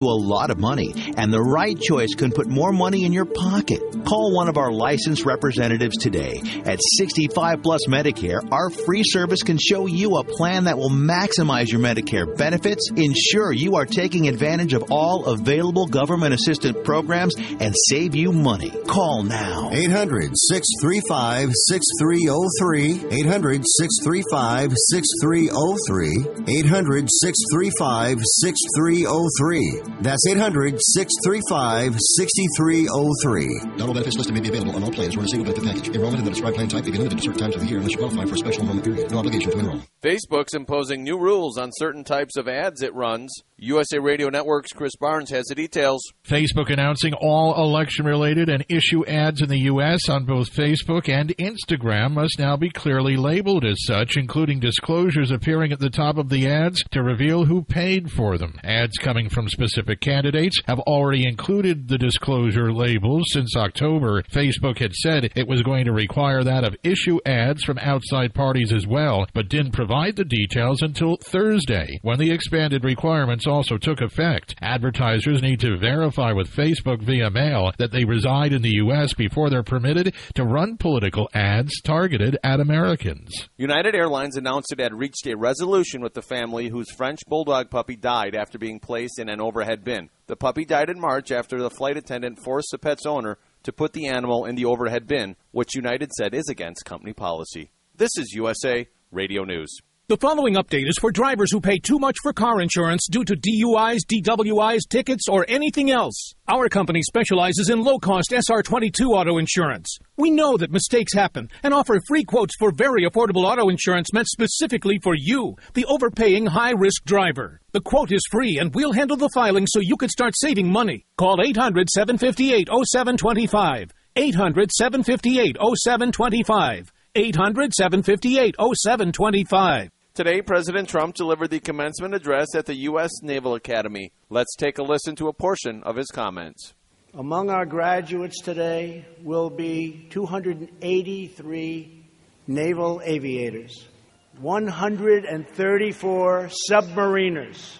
a lot of money, and the right choice can put more money in your pocket. Call one of our licensed representatives today. At 65 Plus Medicare, our free service can show you a plan that will maximize your Medicare benefits, ensure you are taking advantage of all available government assistance programs, and save you money. Call now. 800-635-6303. 800-635-6303. 800-635-6303. That's 800-635-6303. Not all benefits listed may be available on all plans or in a single benefit package. Enrollment in the prescribed plan type may be limited to certain times of the year unless you qualify for a special enrollment period. No obligation to enroll. Facebook's imposing new rules on certain types of ads it runs. USA Radio Network's Chris Barnes has the details. Facebook announcing all election-related and issue ads in the U.S. on both Facebook and Instagram must now be clearly labeled as such, including disclosures appearing at the top of the ads to reveal who paid for them. Ads coming from specific candidates have already included the disclosure labels since October. Facebook had said it was going to require that of issue ads from outside parties as well, but didn't provide the details until Thursday, when the expanded requirements also took effect. Advertisers need to verify with Facebook via mail that they reside in the U.S. before they're permitted to run political ads targeted at Americans. United Airlines announced it had reached a resolution with the family whose French bulldog puppy died after being placed in an overhead bin. The puppy died in March after the flight attendant forced the pet's owner to put the animal in the overhead bin, which United said is against company policy. This is USA Radio News. The following update is for drivers who pay too much for car insurance due to DUIs, DWIs, tickets, or anything else. Our company specializes in low-cost SR22 auto insurance. We know that mistakes happen and offer free quotes for very affordable auto insurance meant specifically for you, the overpaying high-risk driver. The quote is free, and we'll handle the filing so you can start saving money. Call 800-758-0725. 800-758-0725. 800-758-0725. Today, President Trump delivered the commencement address at the U.S. Naval Academy. Let's take a listen to a portion of his comments. Among our graduates today will be 283 naval aviators, 134 submariners,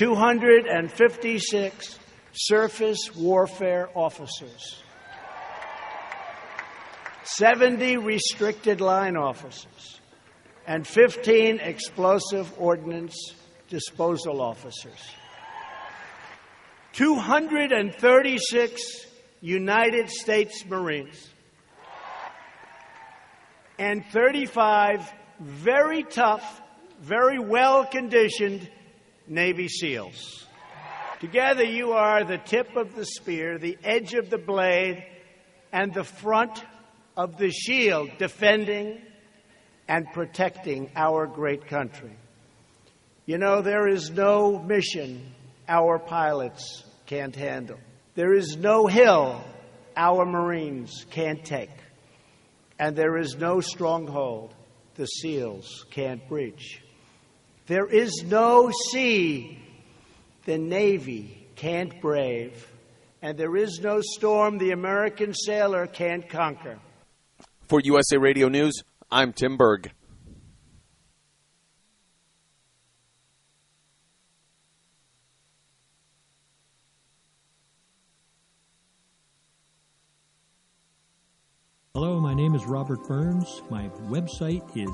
256 surface warfare officers, 70 restricted line officers, and 15 explosive ordnance disposal officers. 236 United States Marines and 35 very tough, very well-conditioned Navy SEALs. Together you are the tip of the spear, the edge of the blade, and the front of the shield, defending and protecting our great country. You know, there is no mission our pilots can't handle. There is no hill our Marines can't take. And there is no stronghold the SEALs can't breach. There is no sea the Navy can't brave. And there is no storm the American sailor can't conquer. For USA Radio News, I'm Tim Berg. Hello, my name is Robert Burns. My website is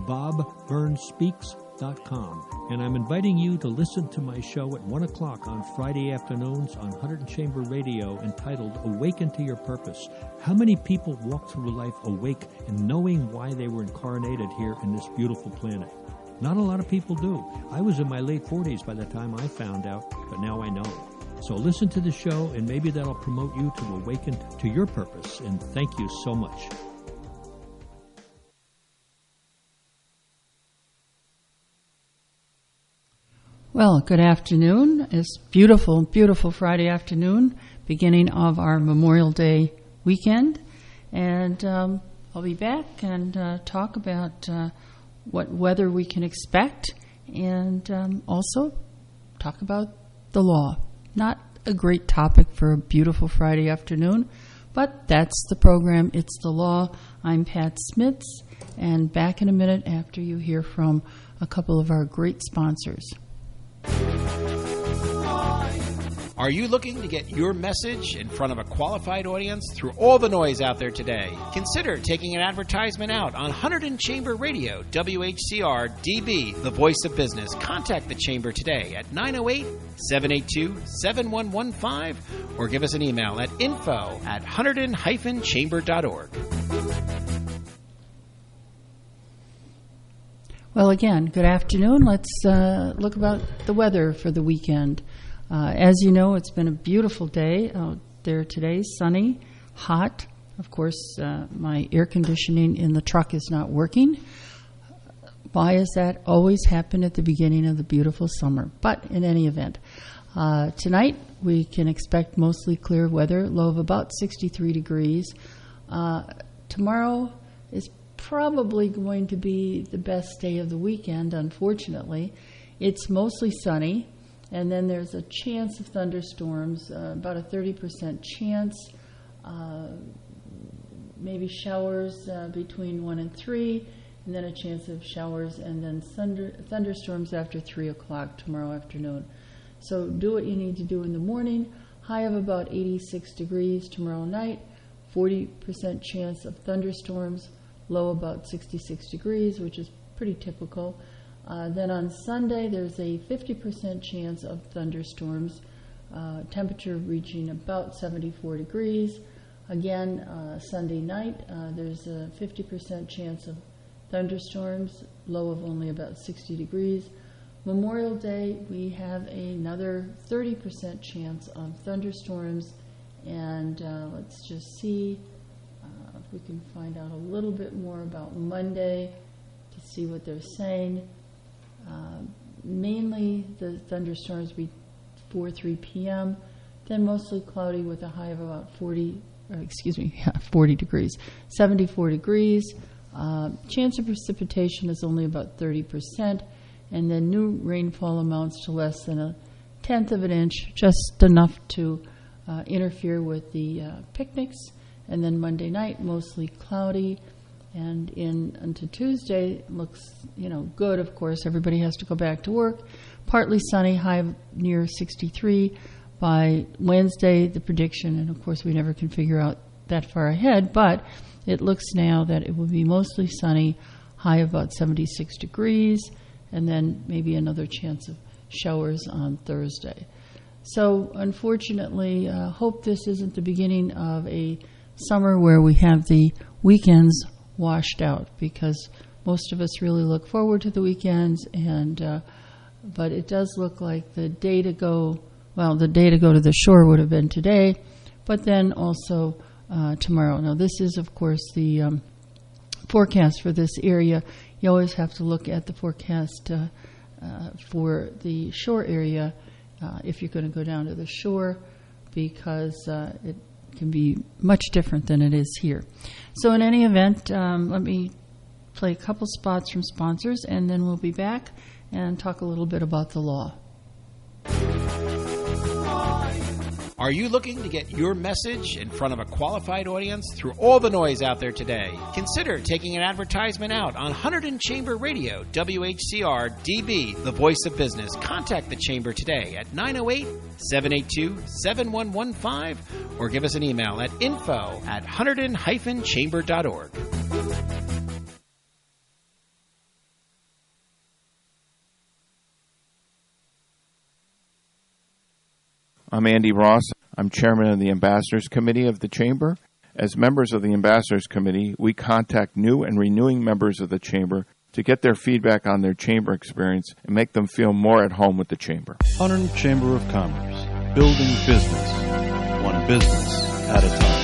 bobburnsspeaks.com, and I'm inviting you to listen to my show at 1 o'clock on Friday afternoons on Huddington Chamber Radio entitled Awaken to Your Purpose. How many people walk through life awake and knowing why they were incarnated here in this beautiful planet? Not a lot of people do. I was in my late 40s by the time I found out, but now I know. So listen to the show, and maybe that'll promote you to awaken to your purpose. And thank you so much. Well, good afternoon. It's beautiful, beautiful Friday afternoon, beginning of our Memorial Day weekend. And I'll be back and talk about what weather we can expect, and also talk about the law. Not a great topic for a beautiful Friday afternoon, but that's the program. It's the law. I'm Pat Smits, and back in a minute after you hear from a couple of our great sponsors. Are you looking to get your message in front of a qualified audience through all the noise out there today? Consider taking an advertisement out on Hunterdon Chamber Radio, WHCR DB, the voice of business. Contact the Chamber today at 908-782-7115 or give us an email at info@hunterdon-chamber.org. Well, again, good afternoon. Let's look about the weather for the weekend. As you know, it's been a beautiful day out there today, sunny, hot. Of course, my air conditioning in the truck is not working. Why does that always happen at the beginning of the beautiful summer? But in any event, tonight we can expect mostly clear weather, low of about 63 degrees. Tomorrow is probably going to be the best day of the weekend, unfortunately. It's mostly sunny, and then there's a chance of thunderstorms, about a 30% chance, maybe showers between 1 and 3, and then a chance of showers and then thunderstorms after 3 o'clock tomorrow afternoon. So do what you need to do in the morning. High of about 86 degrees tomorrow night, 40% chance of thunderstorms, low about 66 degrees, which is pretty typical. Then on Sunday, there's a 50% chance of thunderstorms, temperature reaching about 74 degrees. Again, Sunday night, there's a 50% chance of thunderstorms, low of only about 60 degrees. Memorial Day, we have another 30% chance of thunderstorms, and let's just see if we can find out a little bit more about Monday to see what they're saying. Mainly the thunderstorms before 3 p.m., then mostly cloudy with a high of about 40 degrees, 74 degrees. Chance of precipitation is only about 30%, and then new rainfall amounts to less than 1/10 of an inch, just enough to interfere with the picnics. And then Monday night, mostly cloudy, and into Tuesday looks, good. Of course, everybody has to go back to work. Partly sunny, high of near 63. By Wednesday, the prediction, and of course we never can figure out that far ahead, but it looks now that it will be mostly sunny, high of about 76 degrees, and then maybe another chance of showers on Thursday. So unfortunately, hope this isn't the beginning of a summer where we have the weekends washed out, because most of us really look forward to the weekends, and but it does look like the day to go to the shore would have been today, but then also tomorrow. Now this is, of course, the forecast for this area. You always have to look at the forecast for the shore area if you're going to go down to the shore, because it can be much different than it is here. So in any event, let me play a couple spots from sponsors, and then we'll be back and talk a little bit about the law. Are you looking to get your message in front of a qualified audience through all the noise out there today? Consider taking an advertisement out on Hunterdon Chamber Radio, WHCR DB, the voice of business. Contact the Chamber today at 908-782-7115 or give us an email at info@hunterdon-chamber.org. I'm Andy Ross. I'm chairman of the Ambassadors Committee of the Chamber. As members of the Ambassadors Committee, we contact new and renewing members of the Chamber to get their feedback on their Chamber experience and make them feel more at home with the Chamber. Hunterdon Chamber of Commerce, building business, one business at a time.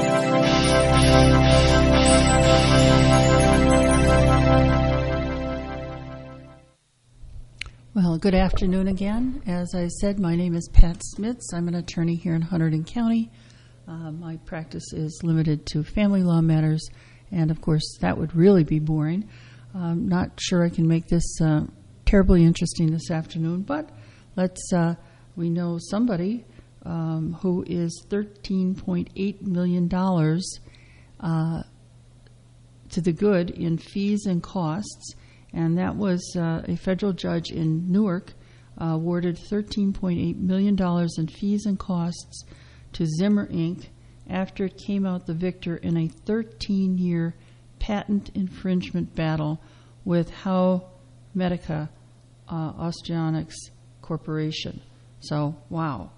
Well, good afternoon again. As I said, my name is Pat Smits. I'm an attorney here in Hunterdon County. My practice is limited to family law matters, and of course that would really be boring. I'm not sure I can make this terribly interesting this afternoon, but we know somebody who is $13.8 million to the good in fees and costs. And that was a federal judge in Newark awarded $13.8 million in fees and costs to Zimmer Inc. after it came out the victor in a 13-year patent infringement battle with Howe Medica Osteonics Corporation. So, wow.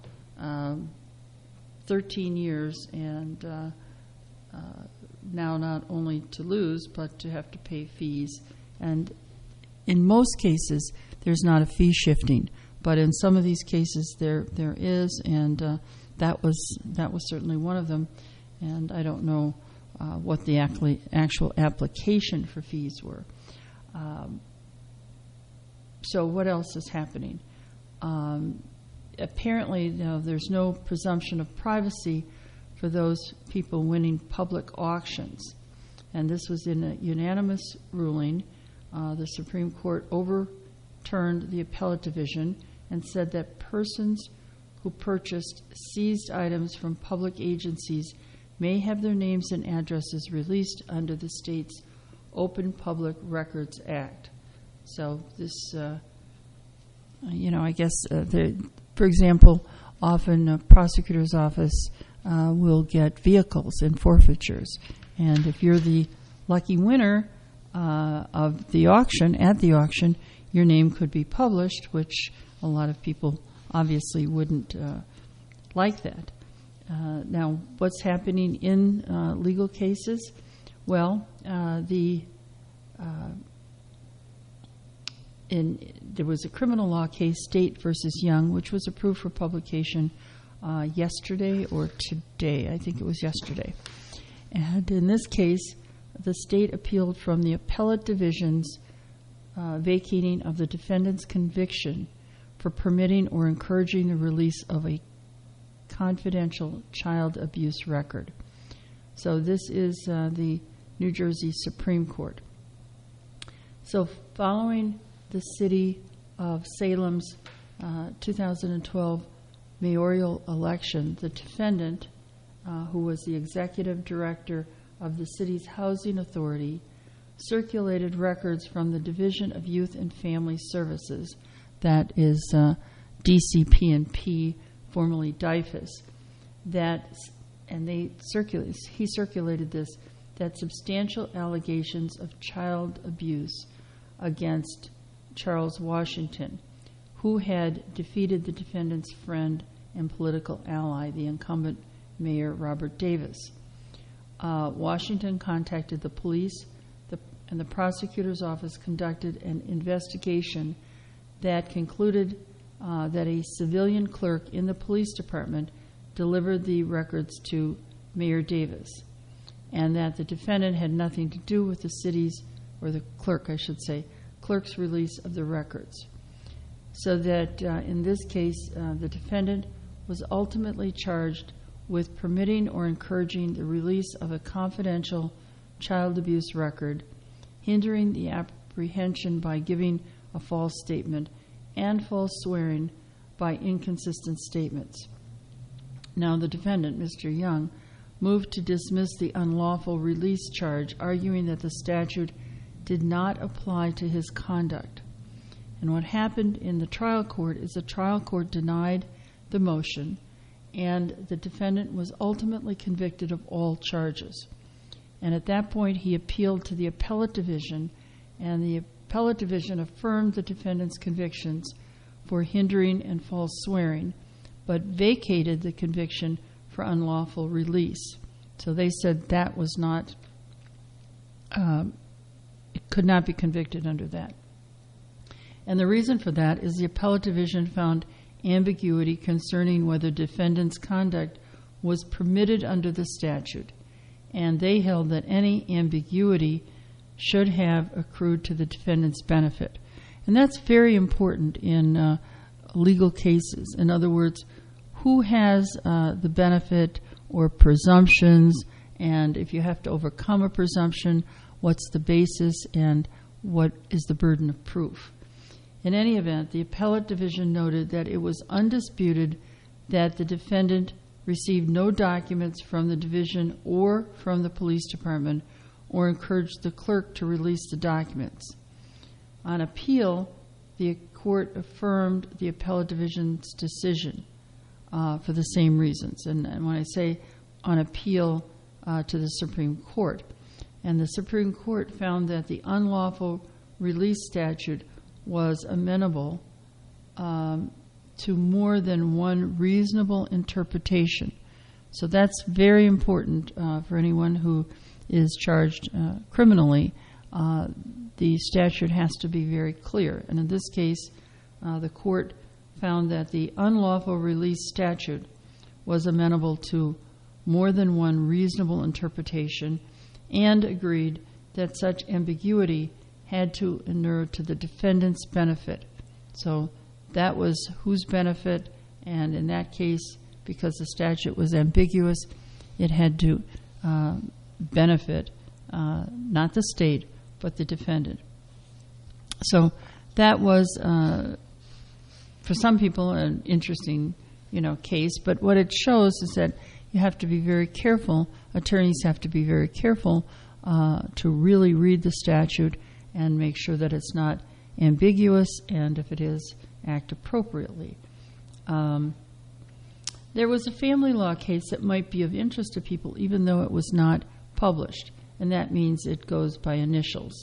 13 years, and now not only to lose, but to have to pay fees. And in most cases, there's not a fee shifting, but in some of these cases, there is, and that was certainly one of them. And I don't know what the actual application for fees were. So what else is happening? Apparently, there's no presumption of privacy for those people winning public auctions. And this was in a unanimous ruling. The Supreme Court overturned the appellate division and said that persons who purchased seized items from public agencies may have their names and addresses released under the state's Open Public Records Act. So this, I guess, for example, often a prosecutor's office will get vehicles in forfeitures. And if you're the lucky winner of the auction, at the auction, your name could be published, which a lot of people obviously wouldn't like that. Now, what's happening in legal cases? Well, there was a criminal law case, State versus Young, which was approved for publication yesterday or today. I think it was yesterday. And in this case, the state appealed from the appellate division's vacating of the defendant's conviction for permitting or encouraging the release of a confidential child abuse record. So this is the New Jersey Supreme Court. So following the city of Salem's 2012 mayoral election, the defendant, who was the executive director of the city's housing authority, circulated records from the Division of Youth and Family Services, that is DCP&P, formerly DYFUS, he circulated this, that substantial allegations of child abuse against Charles Washington, who had defeated the defendant's friend and political ally, the incumbent Mayor Robert Davis. Washington contacted the police, and the prosecutor's office conducted an investigation that concluded that a civilian clerk in the police department delivered the records to Mayor Davis, and that the defendant had nothing to do with the city's, or the clerk, I should say, clerk's release of the records. So that in this case, the defendant was ultimately charged with permitting or encouraging the release of a confidential child abuse record, hindering the apprehension by giving a false statement, and false swearing by inconsistent statements. Now, the defendant, Mr. Young, moved to dismiss the unlawful release charge, arguing that the statute did not apply to his conduct. And what happened in the trial court is the trial court denied the motion, and the defendant was ultimately convicted of all charges. And at that point, he appealed to the appellate division, and the appellate division affirmed the defendant's convictions for hindering and false swearing, but vacated the conviction for unlawful release. So they said that was not, it could not be convicted under that. And the reason for that is the appellate division found ambiguity concerning whether defendant's conduct was permitted under the statute, and they held that any ambiguity should have accrued to the defendant's benefit. And that's very important in legal cases. In other words, who has the benefit or presumptions, and if you have to overcome a presumption, what's the basis and what is the burden of proof? In any event, the appellate division noted that it was undisputed that the defendant received no documents from the division or from the police department or encouraged the clerk to release the documents. On appeal, the court affirmed the appellate division's decision for the same reasons. And when I say on appeal to the Supreme Court, and the Supreme Court found that the unlawful release statute was amenable to more than one reasonable interpretation. So that's very important for anyone who is charged criminally. The statute has to be very clear. And in this case, the court found that the unlawful release statute was amenable to more than one reasonable interpretation and agreed that such ambiguity had to inure to the defendant's benefit. So that was whose benefit, and in that case, because the statute was ambiguous, it had to benefit not the state, but the defendant. So that was, for some people, an interesting, case. But what it shows is that you have to be very careful. Attorneys have to be very careful to really read the statute and make sure that it's not ambiguous, and if it is, act appropriately. There was a family law case that might be of interest to people, even though it was not published, and that means it goes by initials.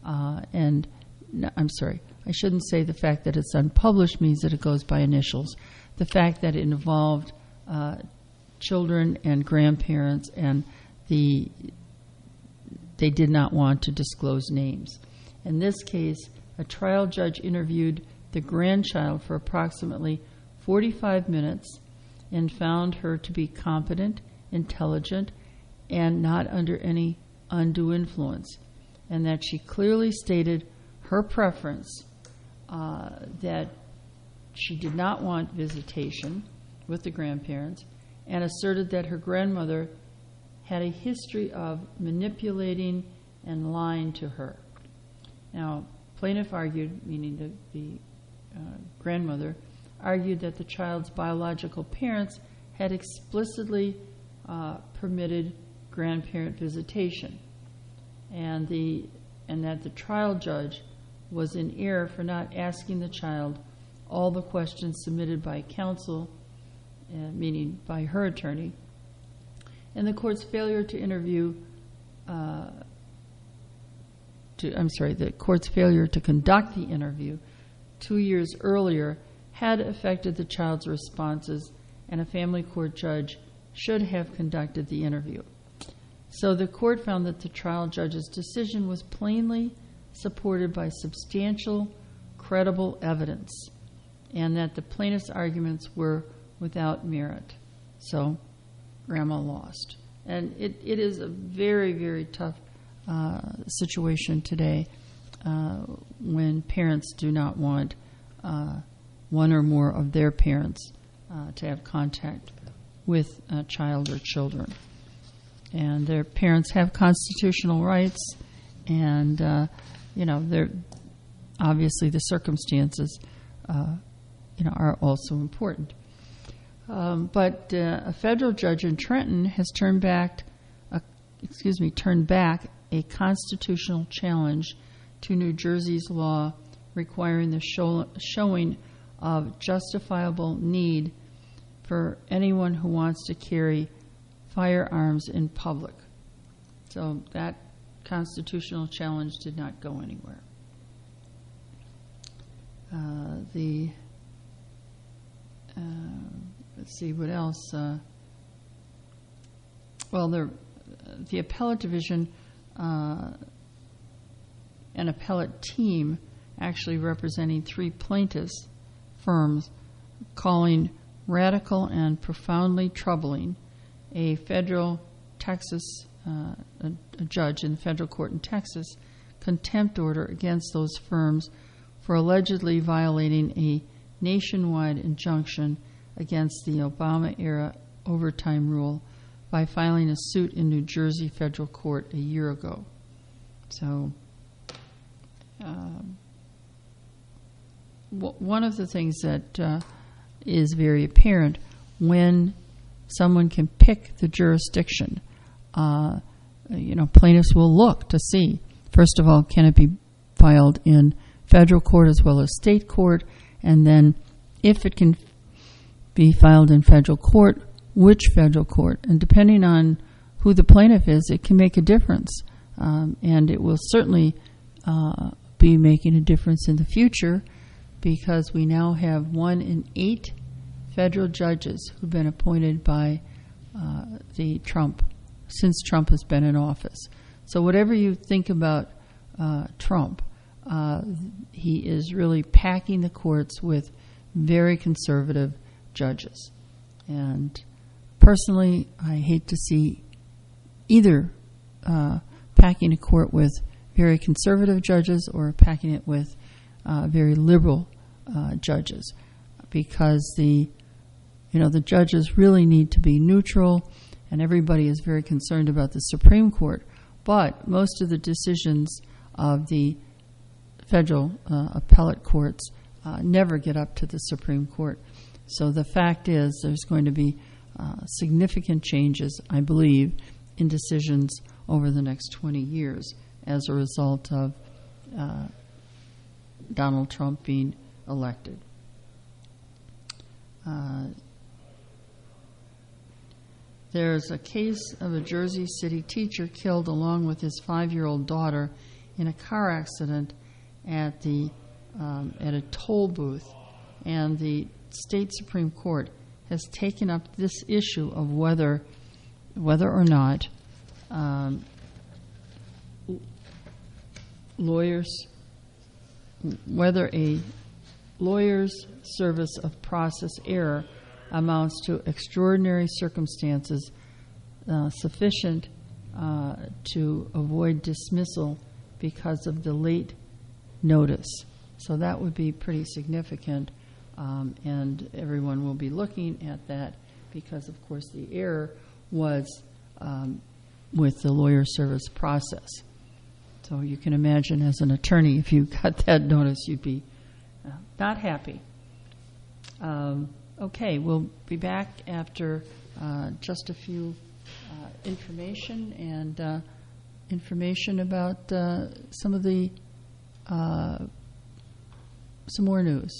I'm sorry, I shouldn't say the fact that it's unpublished means that it goes by initials. The fact that it involved children and grandparents, and they did not want to disclose names. In this case, a trial judge interviewed the grandchild for approximately 45 minutes and found her to be competent, intelligent, and not under any undue influence, and that she clearly stated her preference that she did not want visitation with the grandparents, and asserted that her grandmother had a history of manipulating and lying to her. Now, plaintiff argued, meaning the grandmother, argued that the child's biological parents had explicitly permitted grandparent visitation, and that the trial judge was in error for not asking the child all the questions submitted by counsel, meaning by her attorney, and the court's failure to conduct the interview 2 years earlier had affected the child's responses, and a family court judge should have conducted the interview. So the court found that the trial judge's decision was plainly supported by substantial, credible evidence, and that the plaintiff's arguments were without merit. So Grandma lost. And it is a very, very tough situation today when parents do not want one or more of their parents to have contact with a child or children. And their parents have constitutional rights, and they're obviously the circumstances are also important. But a federal judge in Trenton has turned back a constitutional challenge to New Jersey's law requiring the showing of justifiable need for anyone who wants to carry firearms in public. So that constitutional challenge did not go anywhere. Let's see what else. The appellate division, an appellate team actually representing 3 plaintiffs' firms, calling radical and profoundly troubling a federal Texas, a judge in the federal court in Texas, contempt order against those firms for allegedly violating a nationwide injunction against the Obama-era overtime rule by filing a suit in New Jersey federal court a year ago. So one of the things that is very apparent when someone can pick the jurisdiction, plaintiffs will look to see, first of all, can it be filed in federal court as well as state court, and then if it can be filed in federal court, which federal court. And depending on who the plaintiff is, it can make a difference. And it will certainly be making a difference in the future, because we now have 1 in 8 federal judges who've been appointed by since Trump has been in office. So whatever you think about Trump, he is really packing the courts with very conservative judges. And personally, I hate to see either packing a court with very conservative judges or packing it with very liberal judges, because the judges really need to be neutral, and everybody is very concerned about the Supreme Court. But most of the decisions of the federal appellate courts never get up to the Supreme Court. So the fact is there's going to be significant changes, I believe, in decisions over the next 20 years as a result of Donald Trump being elected. There's a case of a Jersey City teacher killed along with his 5-year-old daughter in a car accident at a toll booth, and the state Supreme Court has taken up this issue of whether or not whether a lawyer's service of process error amounts to extraordinary circumstances sufficient to avoid dismissal because of the late notice. So that would be pretty significant, and everyone will be looking at that because, of course, the error was with the lawyer service process. So you can imagine, as an attorney, if you got that notice, you'd be not happy. Okay, we'll be back after just a few information and information about some more news.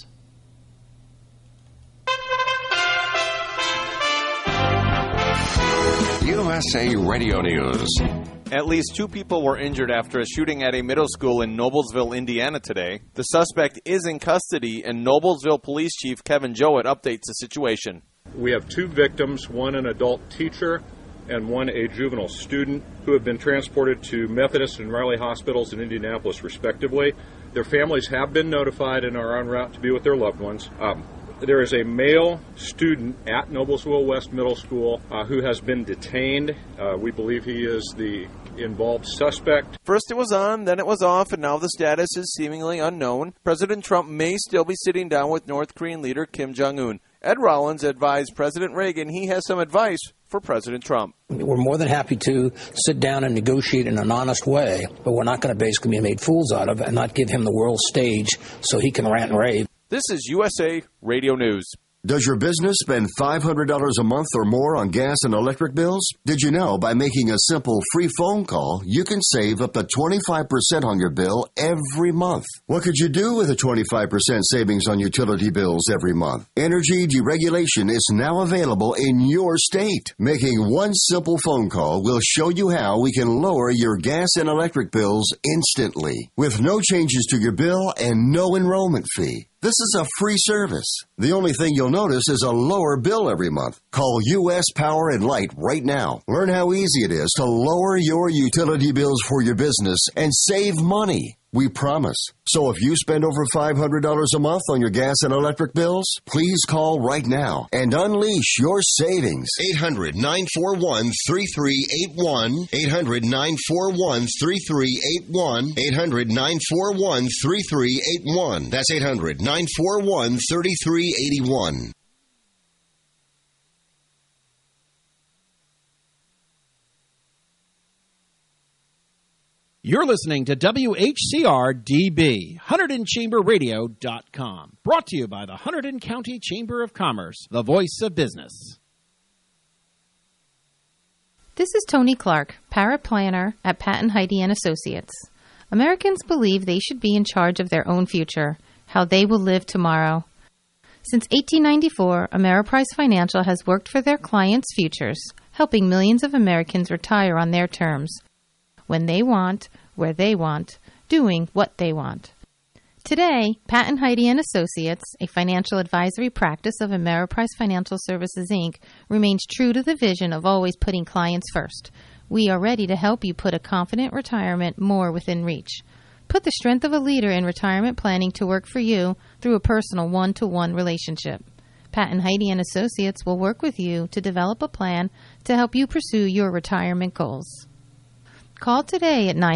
USA Radio News. At least 2 people were injured after a shooting at a middle school in Noblesville, Indiana today. The suspect is in custody, and Noblesville Police Chief Kevin Jowett updates the situation. We have 2 victims, one an adult teacher and one a juvenile student, who have been transported to Methodist and Riley hospitals in Indianapolis, respectively. Their families have been notified and are en route to be with their loved ones. There is a male student at Noblesville West Middle School who has been detained. We believe he is the involved suspect. First it was on, then it was off, and now the status is seemingly unknown. President Trump may still be sitting down with North Korean leader Kim Jong-un. Ed Rollins advised President Reagan he has some advice for President Trump. We're more than happy to sit down and negotiate in an honest way, but we're not going to basically be made fools out of and not give him the world stage so he can rant and rave. This is USA Radio News. Does your business spend $500 a month or more on gas and electric bills? Did you know by making a simple free phone call, you can save up to 25% on your bill every month? What could you do with a 25% savings on utility bills every month? Energy deregulation is now available in your state. Making one simple phone call will show you how we can lower your gas and electric bills instantly, with no changes to your bill and no enrollment fee. This is a free service. The only thing you'll notice is a lower bill every month. Call U.S. Power and Light right now. Learn how easy it is to lower your utility bills for your business and save money. We promise. So if you spend over $500 a month on your gas and electric bills, please call right now and unleash your savings. 800-941-3381. 800-941-3381. 800-941-3381. That's 800-941-3381. You're listening to WHCR-DB, HunterdonChamberRadio.com. Brought to you by the Hunterdon County Chamber of Commerce, the voice of business. This is Tony Clark, paraplanner at Patton Heide & Associates. Americans believe they should be in charge of their own future, how they will live tomorrow. Since 1894, Ameriprise Financial has worked for their clients' futures, helping millions of Americans retire on their terms, when they want, where they want, doing what they want. Today, Pat and Heidi and Associates, a financial advisory practice of Ameriprise Financial Services, Inc., remains true to the vision of always putting clients first. We are ready to help you put a confident retirement more within reach. Put the strength of a leader in retirement planning to work for you through a personal one-to-one relationship. Pat and Heidi and Associates will work with you to develop a plan to help you pursue your retirement goals. Call today at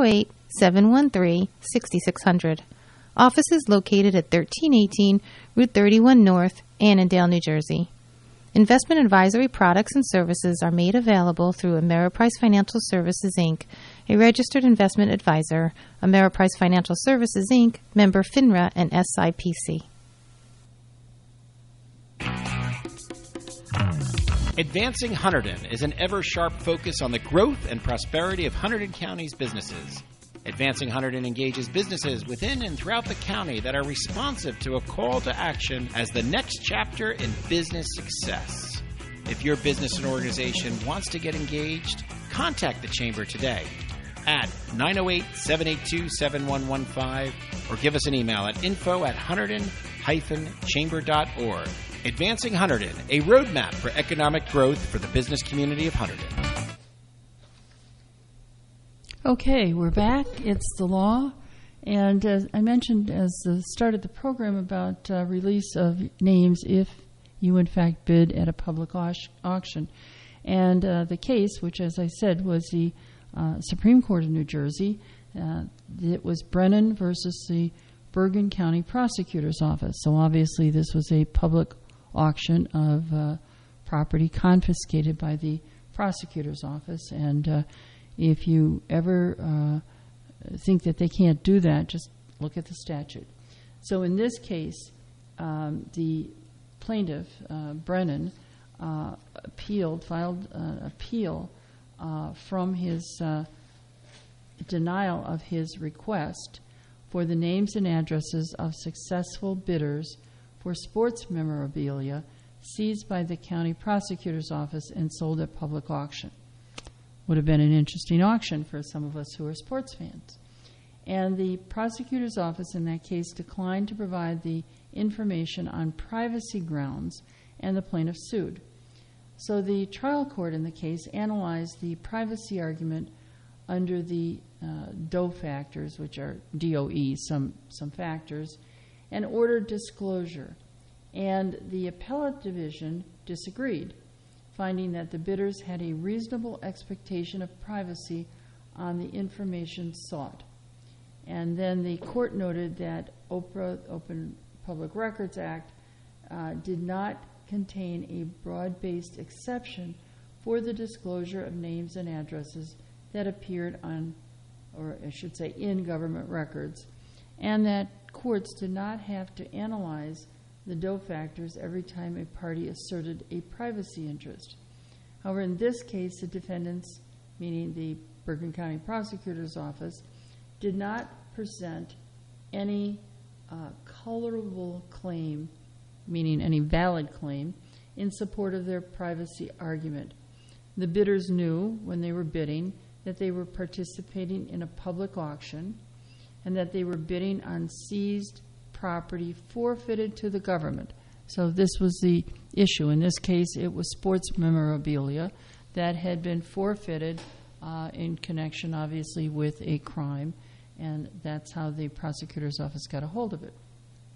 908-713-6600. Office is located at 1318 Route 31 North, Annandale, New Jersey. Investment advisory products and services are made available through Ameriprise Financial Services, Inc., a registered investment advisor, Ameriprise Financial Services, Inc., member FINRA and SIPC. Advancing Hunterdon is an ever-sharp focus on the growth and prosperity of Hunterdon County's businesses. Advancing Hunterdon engages businesses within and throughout the county that are responsive to a call to action as the next chapter in business success. If your business and organization wants to get engaged, contact the Chamber today at 908-782-7115 or give us an email at info@hunterdon-chamber.org. Advancing Hunterdon, a roadmap for economic growth for the business community of Hunterdon. Okay, we're back. It's the law. And as I mentioned as the start of the program about release of names if you, in fact, bid at a public auction. And the case, which, as I said, was the Supreme Court of New Jersey, it was Brennan versus the Bergen County Prosecutor's Office. So obviously this was a public auction of property confiscated by the prosecutor's office. And if you ever think that they can't do that, just look at the statute. So in this case, the plaintiff, Brennan, filed an appeal from his denial of his request for the names and addresses of successful bidders for sports memorabilia seized by the county prosecutor's office and sold at public auction. Would have been an interesting auction for some of us who are sports fans. And the prosecutor's office in that case declined to provide the information on privacy grounds, and the plaintiff sued. So the trial court in the case analyzed the privacy argument under the DOE factors, which are DOE, some factors, and ordered disclosure. And the appellate division disagreed, finding that the bidders had a reasonable expectation of privacy on the information sought. And then the court noted that OPRA, Open Public Records Act, did not contain a broad-based exception for the disclosure of names and addresses that appeared on, or I should say, in government records, and that courts did not have to analyze the DOE factors every time a party asserted a privacy interest. However, in this case, the defendants, meaning the Bergen County Prosecutor's Office, did not present any colorable claim, meaning any valid claim, in support of their privacy argument. The bidders knew when they were bidding that they were participating in a public auction and that they were bidding on seized property forfeited to the government. So this was the issue. In this case, it was sports memorabilia that had been forfeited in connection, obviously, with a crime, and that's how the prosecutor's office got a hold of it.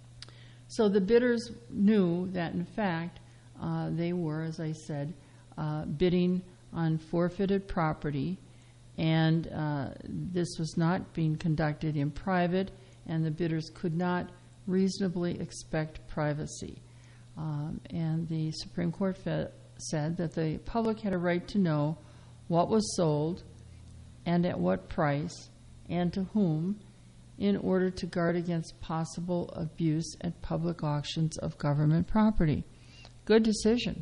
So the bidders knew that, in fact, they were, as I said, bidding on forfeited property, and this was not being conducted in private, and the bidders could not reasonably expect privacy. And the Supreme Court said that the public had a right to know what was sold and at what price and to whom in order to guard against possible abuse at public auctions of government property. Good decision.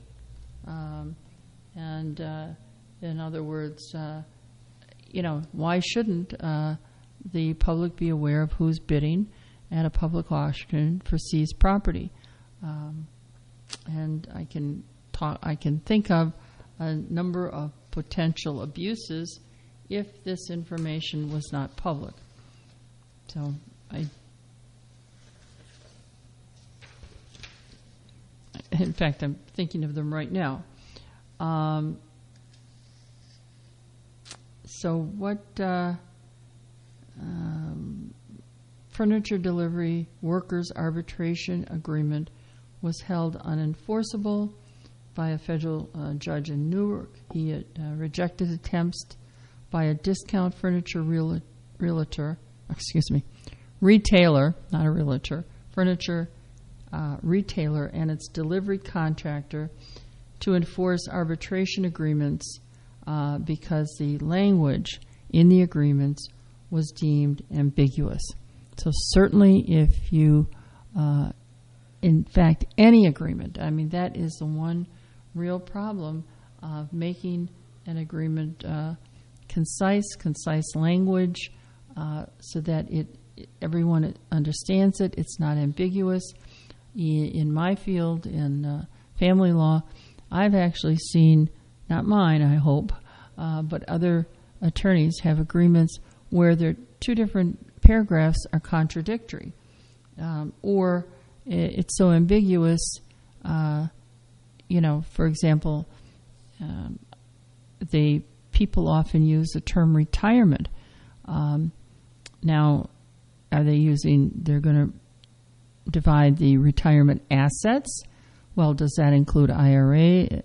And in other words, why shouldn't the public be aware of who's bidding at a public auction for seized property. And I can think of a number of potential abuses if this information was not public. So in fact, I'm thinking of them right now. So what furniture delivery workers arbitration agreement was held unenforceable by a federal judge in Newark. He had rejected attempts by a discount furniture retailer, not a realtor, furniture retailer and its delivery contractor to enforce arbitration agreements because the language in the agreements was deemed ambiguous. So certainly if you, in fact, any agreement, I mean, that is the one real problem of making an agreement concise language so that everyone understands it. It's not ambiguous. In my field, in family law, I've actually seen, not mine, I hope, but other attorneys have agreements where their two different paragraphs are contradictory, or it's so ambiguous. For example, people often use the term retirement. Now, are they they're going to divide the retirement assets? Well, does that include IRAs,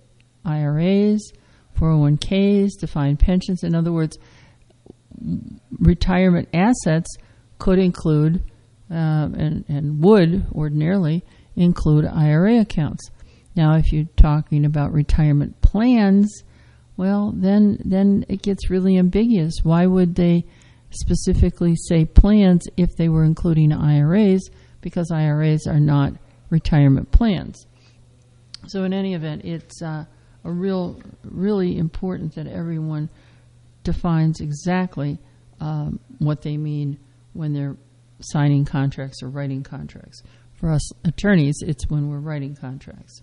401ks, defined pensions? In other words, retirement assets could include and would ordinarily include IRA accounts. Now, if you're talking about retirement plans, well, then it gets really ambiguous. Why would they specifically say plans if they were including IRAs? Because IRAs are not retirement plans. So in any event, it's really important that everyone defines exactly what they mean when they're signing contracts or writing contracts. For us attorneys, it's when we're writing contracts.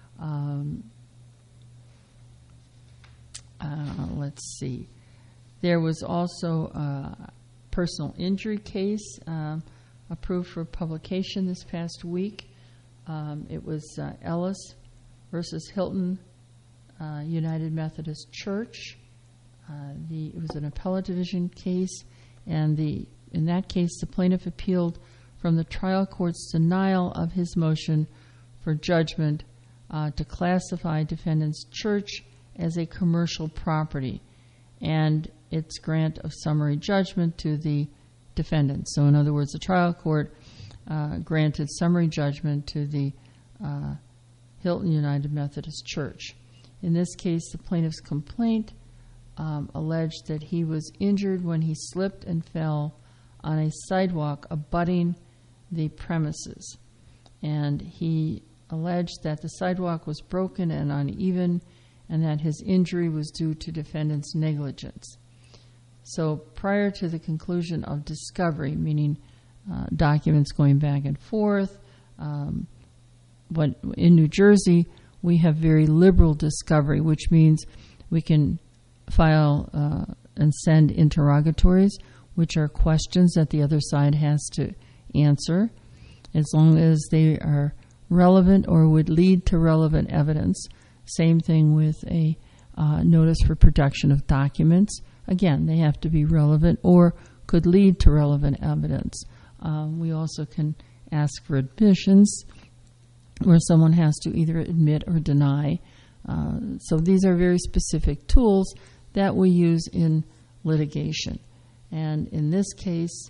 Let's see. There was also a personal injury case approved for publication this past week. It was Ellis versus Hilton United Methodist Church. It was an appellate division case, and in that case, the plaintiff appealed from the trial court's denial of his motion for judgment to classify defendant's church as a commercial property, and its grant of summary judgment to the defendant. So in other words, the trial court granted summary judgment to the Hilton United Methodist Church. In this case, the plaintiff's complaint alleged that he was injured when he slipped and fell on a sidewalk abutting the premises. And he alleged that the sidewalk was broken and uneven and that his injury was due to defendant's negligence. So prior to the conclusion of discovery, meaning documents going back and forth, but in New Jersey, we have very liberal discovery, which means we can file and send interrogatories, which are questions that the other side has to answer, as long as they are relevant or would lead to relevant evidence. Same thing with a notice for production of documents. Again, they have to be relevant or could lead to relevant evidence. We also can ask for admissions, where someone has to either admit or deny. So these are very specific tools that we use in litigation. And in this case,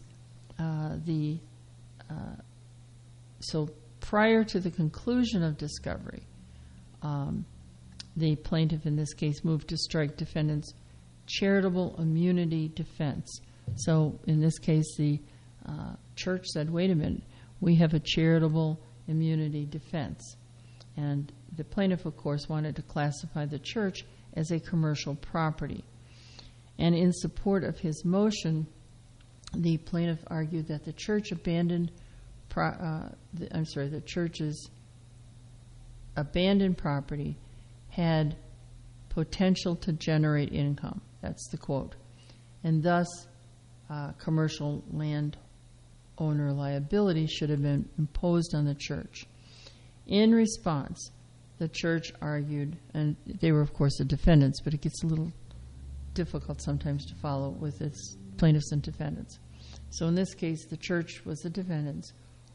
so prior to the conclusion of discovery, the plaintiff in this case moved to strike defendant's charitable immunity defense. So in this case, the church said, wait a minute, we have a charitable immunity defense. And the plaintiff, of course, wanted to classify the church as a commercial property. And in support of his motion, the plaintiff argued that the church the church's abandoned property had potential to generate income. That's the quote. And thus, commercial land owner liability should have been imposed on the church. In response, the church argued, and they were, of course, the defendants, but it gets a little difficult sometimes to follow with its plaintiffs and defendants. So in this case, the church was the defendants,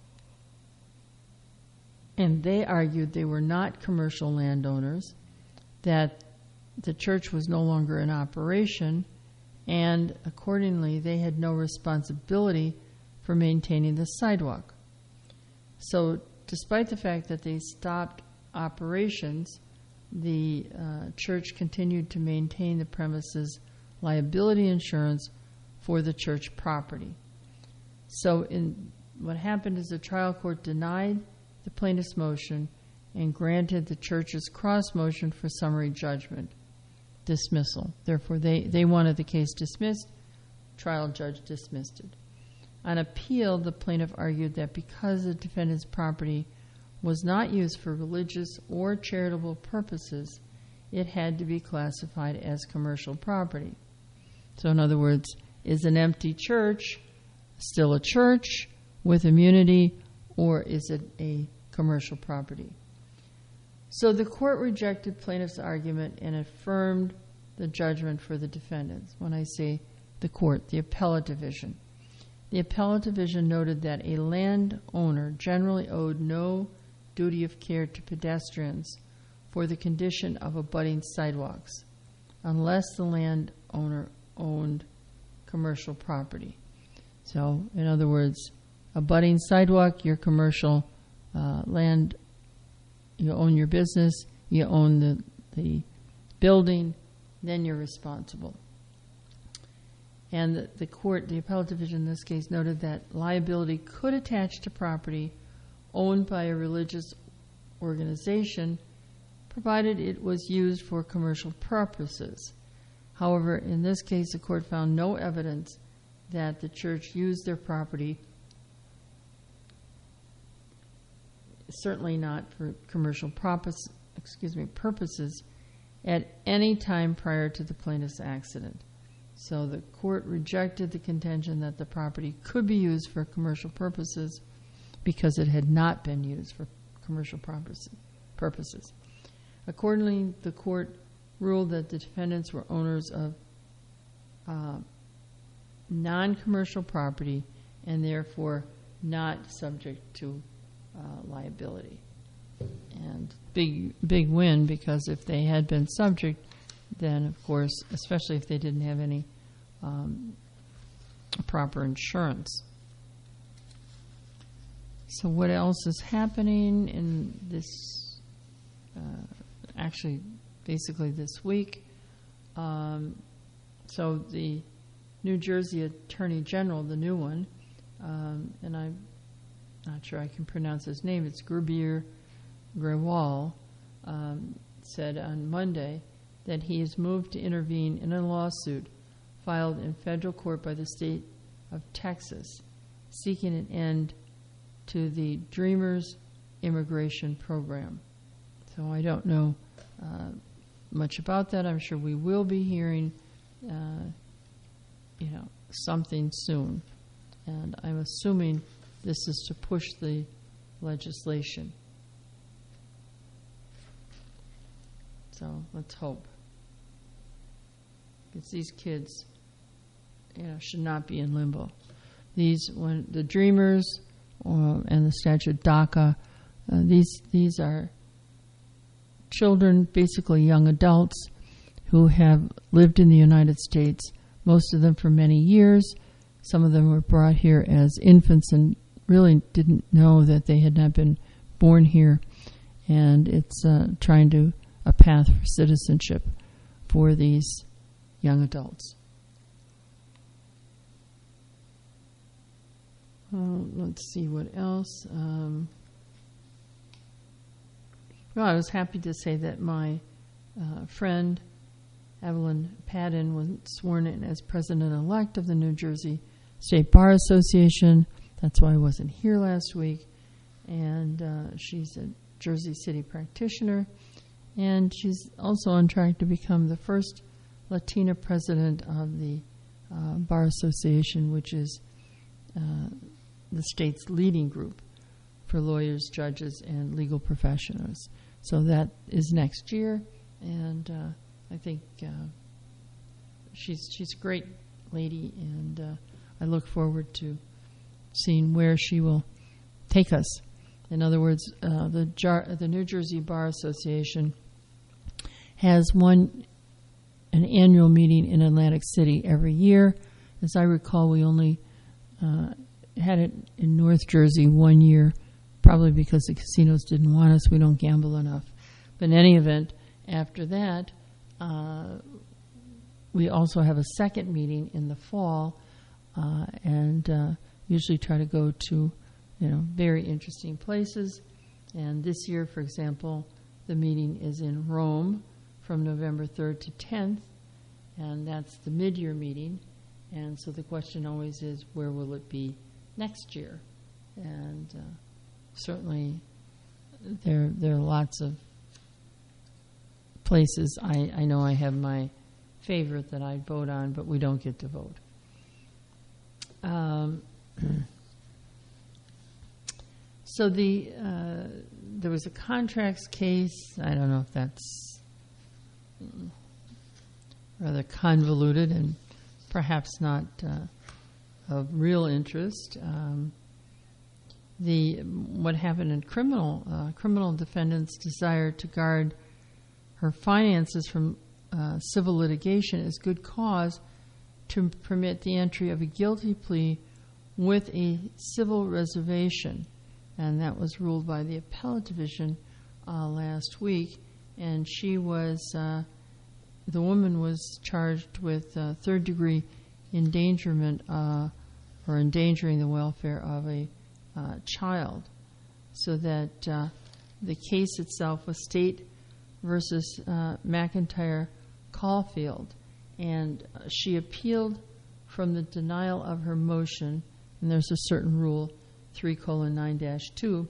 and they argued they were not commercial landowners, that the church was no longer in operation, and accordingly, they had no responsibility for maintaining the sidewalk. So despite the fact that they stopped operations, the church continued to maintain the premises liability insurance for the church property. So what happened is the trial court denied the plaintiff's motion and granted the church's cross motion for summary judgment dismissal. Therefore, they wanted the case dismissed. Trial judge dismissed it. On appeal, the plaintiff argued that because the defendant's property was not used for religious or charitable purposes, it had to be classified as commercial property. So in other words, is an empty church still a church with immunity, or is it a commercial property? So the court rejected plaintiff's argument and affirmed the judgment for the defendants. When I say the court, the appellate division. The appellate division noted that a landowner generally owed no duty of care to pedestrians for the condition of abutting sidewalks, unless the landowner owned commercial property. So, in other words, abutting sidewalk, your commercial land, you own your business, you own the building, then you're responsible. And the court, the appellate division in this case, noted that liability could attach to property owned by a religious organization, provided it was used for commercial purposes. However, in this case, the court found no evidence that the church used their property, certainly not for commercial purposes, at any time prior to the plaintiff's accident. So the court rejected the contention that the property could be used for commercial purposes because it had not been used for commercial purposes. Accordingly, the court ruled that the defendants were owners of non-commercial property and therefore not subject to liability. And big win, because if they had been subject, then of course, especially if they didn't have any proper insurance. So what else is happening in this, basically this week? So the New Jersey Attorney General, the new one, and I'm not sure I can pronounce his name, it's Grewal, said on Monday that he has moved to intervene in a lawsuit filed in federal court by the state of Texas, seeking an end to the Dreamers immigration program. So I don't know much about that. I'm sure we will be hearing something soon. And I'm assuming this is to push the legislation. So let's hope. Because these kids, should not be in limbo. When the Dreamers and the statute DACA, these are children, basically young adults, who have lived in the United States, most of them for many years. Some of them were brought here as infants and really didn't know that they had not been born here. And it's trying to a path for citizenship for these young adults. Let's see what else. I was happy to say that my friend Evelyn Padden was sworn in as president-elect of the New Jersey State Bar Association. That's why I wasn't here last week. And she's a Jersey City practitioner. And she's also on track to become the first Latina president of the Bar Association, which is the state's leading group for lawyers, judges, and legal professionals. So that is next year, and I think she's a great lady, and I look forward to seeing where she will take us. In other words, the New Jersey Bar Association has an annual meeting in Atlantic City every year. As I recall, we only had it in North Jersey one year, probably because the casinos didn't want us. We don't gamble enough. But in any event, after that, we also have a second meeting in the fall, and usually try to go to very interesting places. And this year, for example, the meeting is in Rome from November 3rd to 10th, and that's the mid-year meeting. And so the question always is, where will it be next year? And certainly there are lots of places. I know I have my favorite that I'd vote on, but we don't get to vote. So there was a contracts case. I don't know if that's rather convoluted and perhaps not of real interest. What happened in criminal defendants' desire to guard her finances from civil litigation is good cause to permit the entry of a guilty plea with a civil reservation. And that was ruled by the appellate division last week. And she was, the woman was charged with third-degree endangerment or endangering the welfare of a child. So that the case itself was State versus McIntyre Caulfield. And she appealed from the denial of her motion, and there's a certain rule, 3:9-2,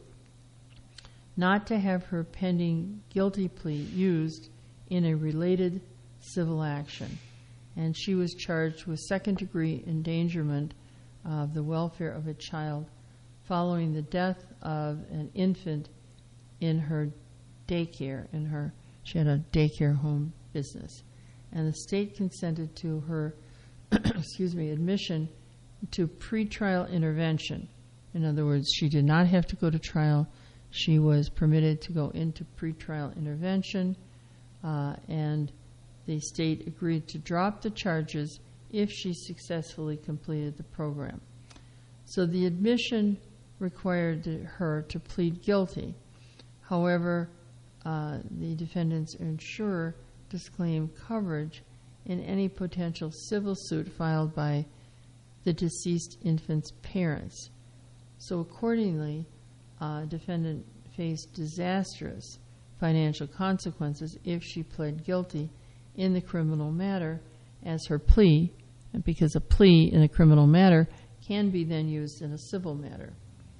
not to have her pending guilty plea used in a related civil action. And she was charged with second-degree endangerment of the welfare of a child following the death of an infant in her daycare. She had a daycare home business. And the state consented to her admission to pretrial intervention. In other words, she did not have to go to trial. She was permitted to go into pretrial intervention, and the state agreed to drop the charges if she successfully completed the program. So the admission required her to plead guilty. However, the defendant's insurer disclaimed coverage in any potential civil suit filed by the deceased infant's parents. So accordingly, defendant faced disastrous financial consequences if she pled guilty in the criminal matter as her plea, because a plea in a criminal matter can be then used in a civil matter.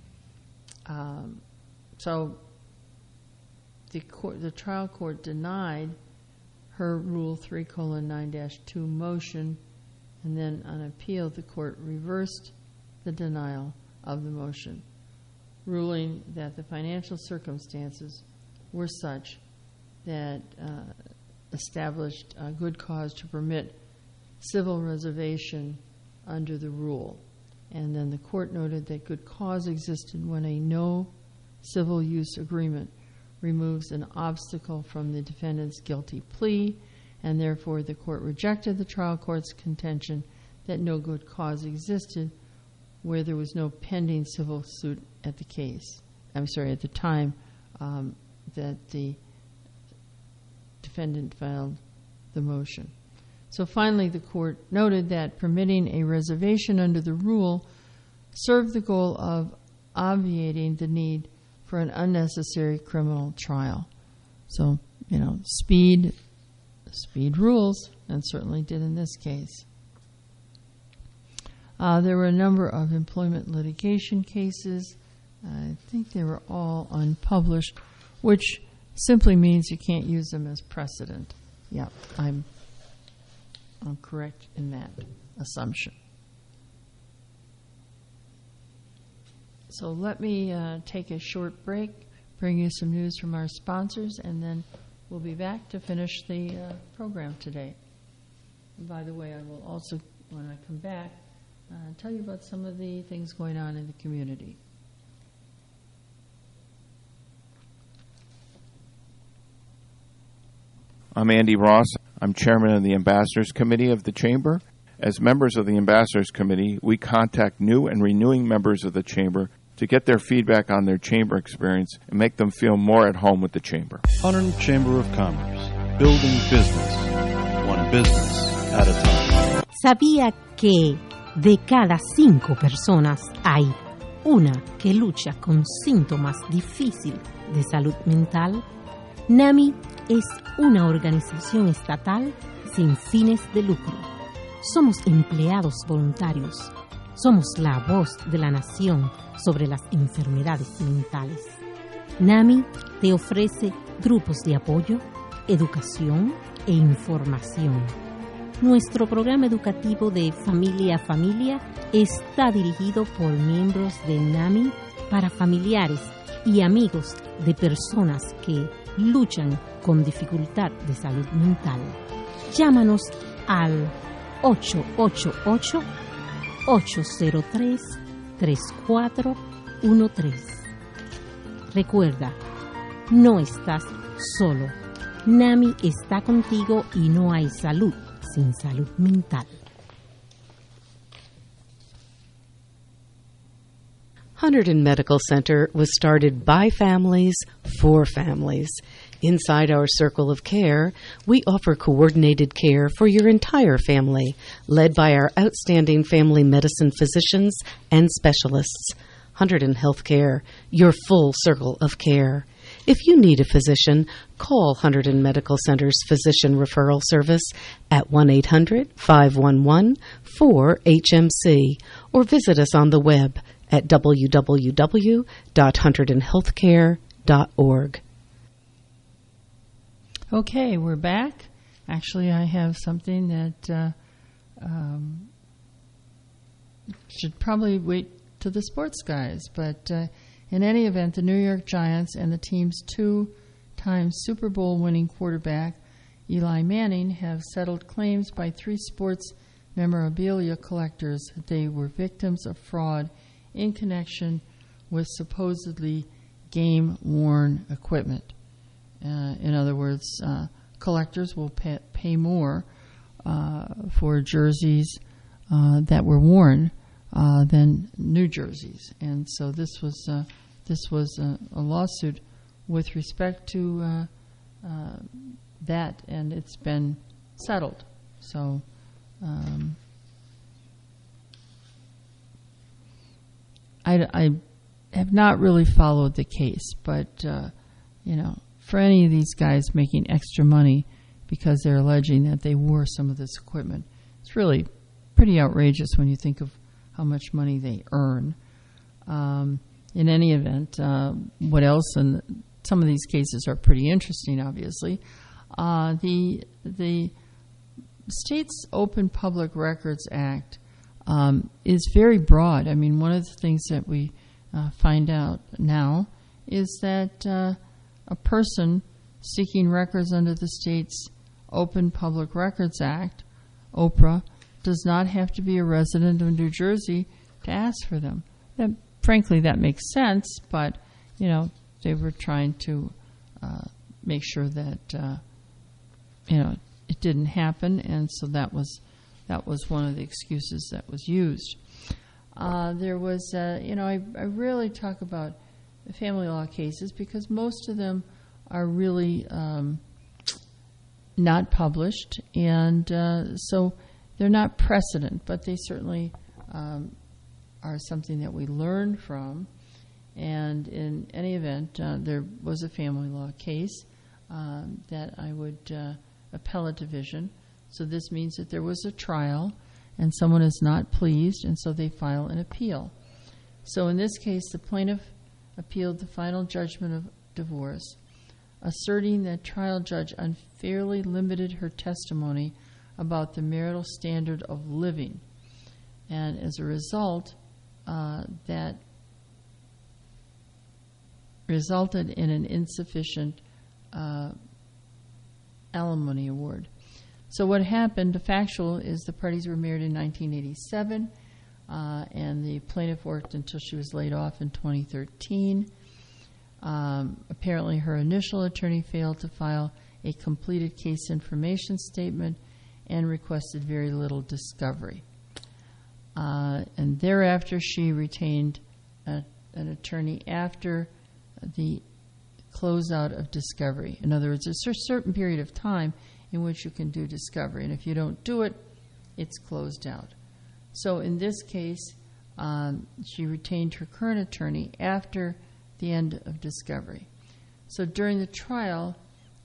So the trial court denied her Rule 3:9-2 motion, and then on appeal the court reversed the denial of the motion, ruling that the financial circumstances were such that established a good cause to permit civil reservation under the rule. And then the court noted that good cause existed when a no civil use agreement removes an obstacle from the defendant's guilty plea, and therefore the court rejected the trial court's contention that no good cause existed where there was no pending civil suit at the time that the defendant filed the motion. So finally, the court noted that permitting a reservation under the rule served the goal of obviating the need for an unnecessary criminal trial. So, speed rules, and certainly did in this case. There were a number of employment litigation cases. I think they were all unpublished, which simply means you can't use them as precedent. Yeah, I'm correct in that assumption. So let me take a short break, bring you some news from our sponsors, and then we'll be back to finish the program today. And by the way, I will also, when I come back, tell you about some of the things going on in the community. I'm Andy Ross. I'm chairman of the Ambassadors Committee of the Chamber. As members of the Ambassadors Committee, we contact new and renewing members of the Chamber to get their feedback on their Chamber experience and make them feel more at home with the Chamber. Hunterdon Chamber of Commerce, building business, one business at a time. ¿Sabía que de cada 5 personas hay una que lucha con síntomas difíciles de salud mental? NAMI es una organización estatal sin fines de lucro. Somos empleados voluntarios. Somos la voz de la nación sobre las enfermedades mentales. NAMI te ofrece grupos de apoyo, educación e información. Nuestro programa educativo de Familia a Familia está dirigido por miembros de NAMI para familiares y amigos de personas que luchan con dificultad de salud mental. Llámanos al 888-803-3413. Recuerda, no estás solo. NAMI está contigo y no hay salud sin salud mental. Hunterdon Medical Center was started by families for families. Inside our circle of care, we offer coordinated care for your entire family, led by our outstanding family medicine physicians and specialists. Hunterdon Healthcare, your full circle of care. If you need a physician, call Hunterdon Medical Center's Physician Referral Service at 1-800-511-4HMC or visit us on the web at www.hunterdonhealthcare.org. Okay, we're back. Actually, I have something that should probably wait to the sports guys, but in any event, the New York Giants and the team's 2-time Super Bowl winning quarterback, Eli Manning, have settled claims by 3 sports memorabilia collectors that they were victims of fraud in connection with supposedly game-worn equipment. In other words, collectors will pay more for jerseys that were worn than new jerseys, and so this was a lawsuit with respect to that, and it's been settled. So. I have not really followed the case, but for any of these guys making extra money because they're alleging that they wore some of this equipment, it's really pretty outrageous when you think of how much money they earn. In any event, what else? And some of these cases are pretty interesting, obviously. The state's Open Public Records Act is very broad. I mean, one of the things that we find out now is that a person seeking records under the state's Open Public Records Act, OPRA, does not have to be a resident of New Jersey to ask for them. Frankly, that makes sense, but, they were trying to make sure that, it didn't happen, and so that was one of the excuses that was used. There was, I rarely talk about family law cases because most of them are really not published, and so they're not precedent, but they certainly are something that we learn from. And in any event, there was a family law case that I would appellate division. So this means that there was a trial, and someone is not pleased, and so they file an appeal. So in this case, the plaintiff appealed the final judgment of divorce, asserting that trial judge unfairly limited her testimony about the marital standard of living. And as a result, that resulted in an insufficient alimony award. So what happened, the factual, is the parties were married in 1987, and the plaintiff worked until she was laid off in 2013. Apparently her initial attorney failed to file a completed case information statement and requested very little discovery. And thereafter she retained an attorney after the closeout of discovery. In other words, there's a certain period of time in which you can do discovery, and if you don't do it, it's closed out. So in this case, she retained her current attorney after the end of discovery. So during the trial,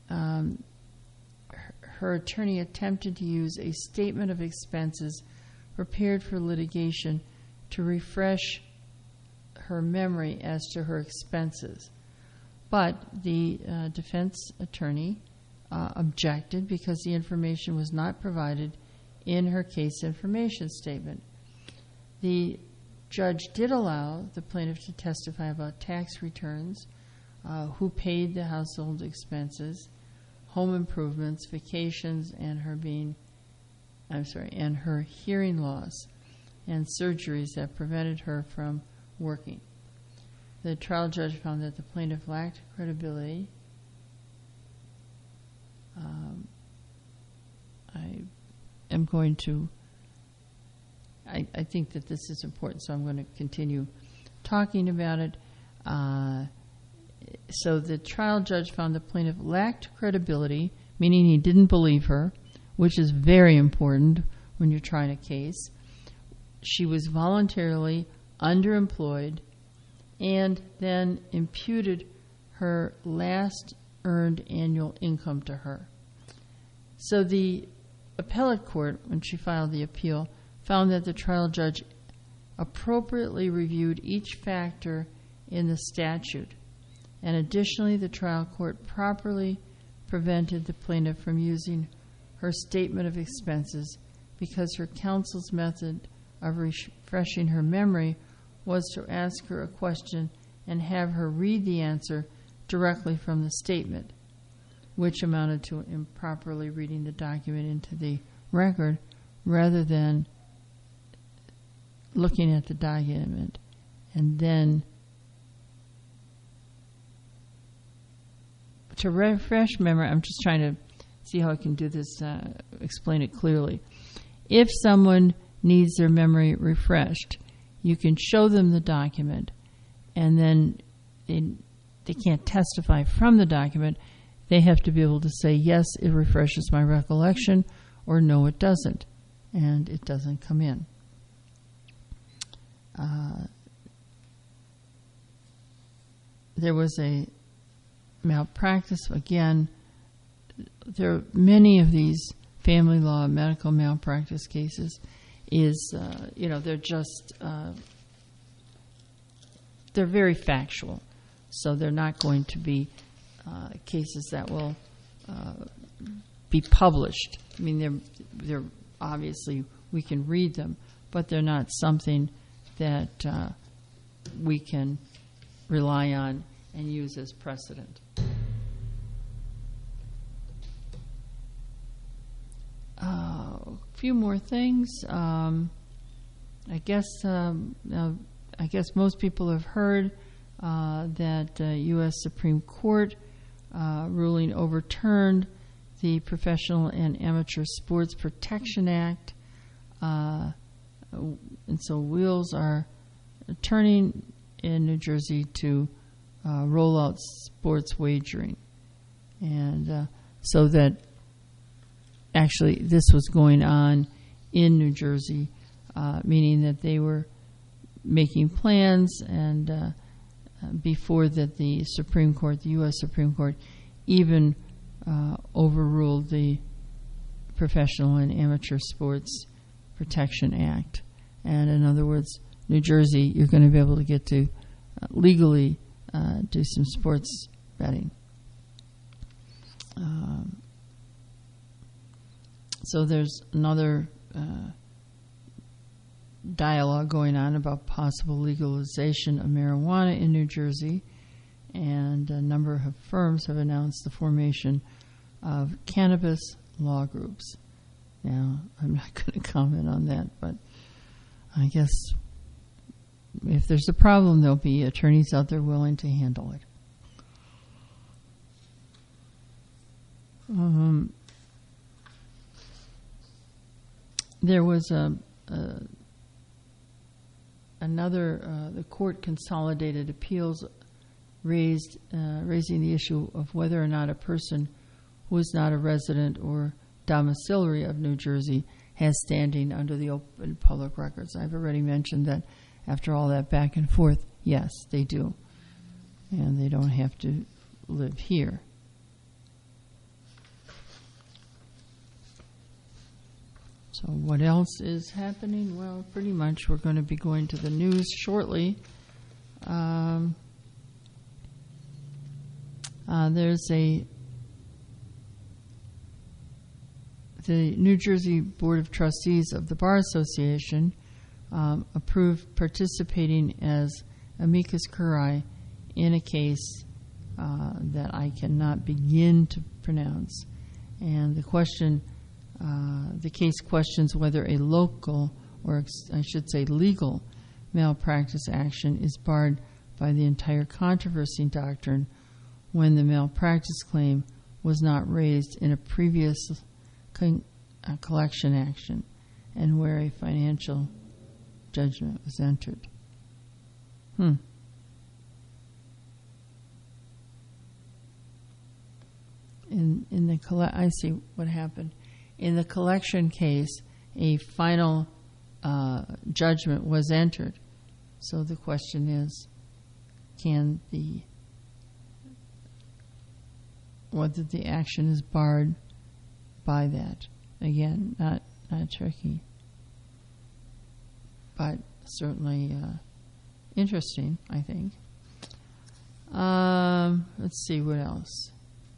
her attorney attempted to use a statement of expenses prepared for litigation to refresh her memory as to her expenses. But the defense attorney objected because the information was not provided in her case information statement. The judge did allow the plaintiff to testify about tax returns, who paid the household expenses, home improvements, vacations, and her hearing loss and surgeries that prevented her from working. The trial judge found that the plaintiff lacked credibility. I think that this is important, so I'm going to continue talking about it. So the trial judge found the plaintiff lacked credibility, meaning he didn't believe her, which is very important when you're trying a case. She was voluntarily underemployed and then imputed her last earned annual income to her. So the appellate court, when she filed the appeal, found that the trial judge appropriately reviewed each factor in the statute. And additionally, the trial court properly prevented the plaintiff from using her statement of expenses because her counsel's method of refreshing her memory was to ask her a question and have her read the answer directly from the statement, which amounted to improperly reading the document into the record rather than looking at the document and then to refresh memory. I'm just trying to see how I can do this, explain it clearly. If someone needs their memory refreshed, you can show them the document, and then they can't testify from the document. They have to be able to say, yes, it refreshes my recollection, or no, it doesn't, and it doesn't come in. There was a malpractice. Again, there are many of these family law medical malpractice cases. They're just they're very factual, so they're not going to be cases that will be published. I mean, they're obviously we can read them, but they're not something that we can rely on and use as precedent. A few more things. I guess most people have heard that U.S. Supreme Court ruling overturned the Professional and Amateur Sports Protection Act, and so wheels are turning in New Jersey to roll out sports wagering, and so that actually this was going on in New Jersey, meaning that they were making plans, and before that the Supreme Court, the U.S. Supreme Court, even overruled the Professional and Amateur Sports Protection Act. And in other words, New Jersey, you're going to be able to get to legally do some sports betting. So there's another dialogue going on about possible legalization of marijuana in New Jersey, and a number of firms have announced the formation of cannabis law groups. Now, I'm not going to comment on that, but I guess if there's a problem, there'll be attorneys out there willing to handle it. There was the court consolidated appeals raising the issue of whether or not a person who is not a resident or domiciliary of New Jersey has standing under the Open Public Records. I've already mentioned that after all that back and forth, yes, they do. And they don't have to live here. So what else is happening? Well, pretty much we're going to be going to the news shortly. There's the New Jersey Board of Trustees of the Bar Association approved participating as amicus curiae in a case that I cannot begin to pronounce. And the case questions whether a local, or I should say legal, malpractice action is barred by the entire controversy doctrine when the malpractice claim was not raised in a previous collection action and where a financial judgment was entered. I see what happened. In the collection case, a final judgment was entered. So the question is, whether the action is barred by that. Again, not tricky, but certainly interesting, I think. Let's see what else.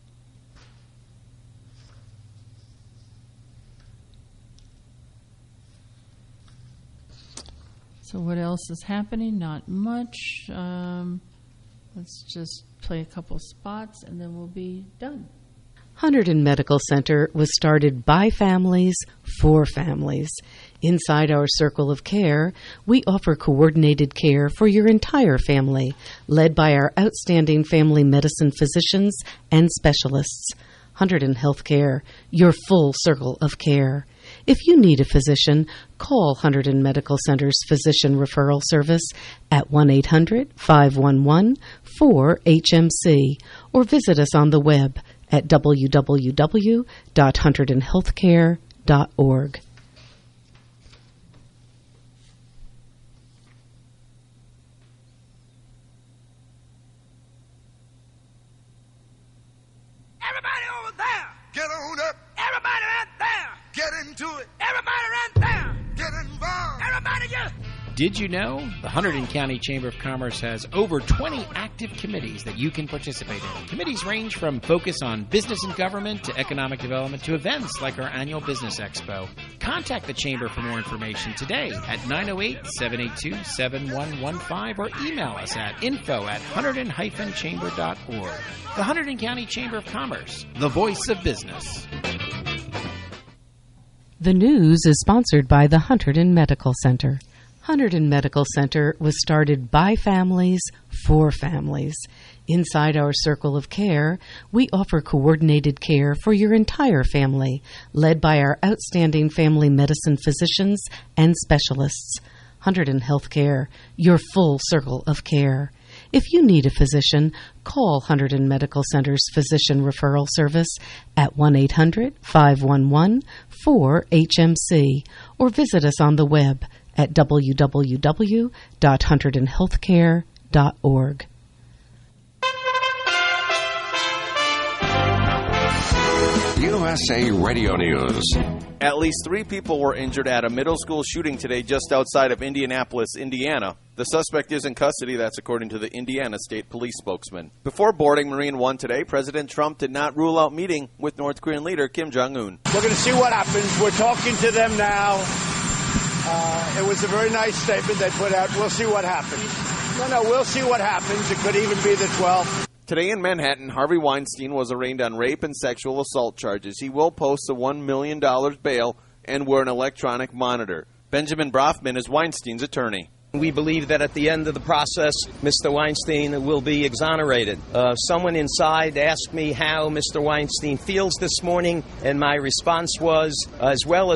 So what else is happening? Not much. Let's just play a couple spots and then we'll be done. Hunterdon Medical Center was started by families for families. Inside our circle of care, we offer coordinated care for your entire family, led by our outstanding family medicine physicians and specialists. Hunterdon Healthcare, your full circle of care. If you need a physician, call Hunterdon Medical Center's Physician Referral Service at 1-800-511-4HMC or visit us on the web at www.hunterdonhealthcare.org. Everybody over there! Get on up! Everybody right there! Get into it! Everybody right there! Get involved! Everybody get... Did you know the Hunterdon County Chamber of Commerce has over 20 active committees that you can participate in? Committees range from focus on business and government to economic development to events like our annual Business Expo. Contact the Chamber for more information today at 908-782-7115 or email us at info@hunterdon-chamber.org. The Hunterdon County Chamber of Commerce, the voice of business. The news is sponsored by the Hunterdon Medical Center. Hunterdon Medical Center was started by families for families. Inside our circle of care, we offer coordinated care for your entire family, led by our outstanding family medicine physicians and specialists. Hunterdon Healthcare, your full circle of care. If you need a physician, call Hunterdon Medical Center's Physician Referral Service at 1-800-511-4HMC or visit us on the web at www.hunterdonhealthcare.org. You USA Radio News. At least 3 people were injured at a middle school shooting today just outside of Indianapolis, Indiana. The suspect is in custody, that's according to the Indiana State Police spokesman. Before boarding Marine One today, President Trump did not rule out meeting with North Korean leader Kim Jong-un. We're going to see what happens. We're talking to them now. It was a very nice statement they put out. We'll see what happens. We'll see what happens. It could even be the 12th. Today in Manhattan, Harvey Weinstein was arraigned on rape and sexual assault charges. He will post a $1 million bail and wear an electronic monitor. Benjamin Brofman is Weinstein's attorney. We believe that at the end of the process, Mr. Weinstein will be exonerated. Someone inside asked me how Mr. Weinstein feels this morning, and my response was, as well as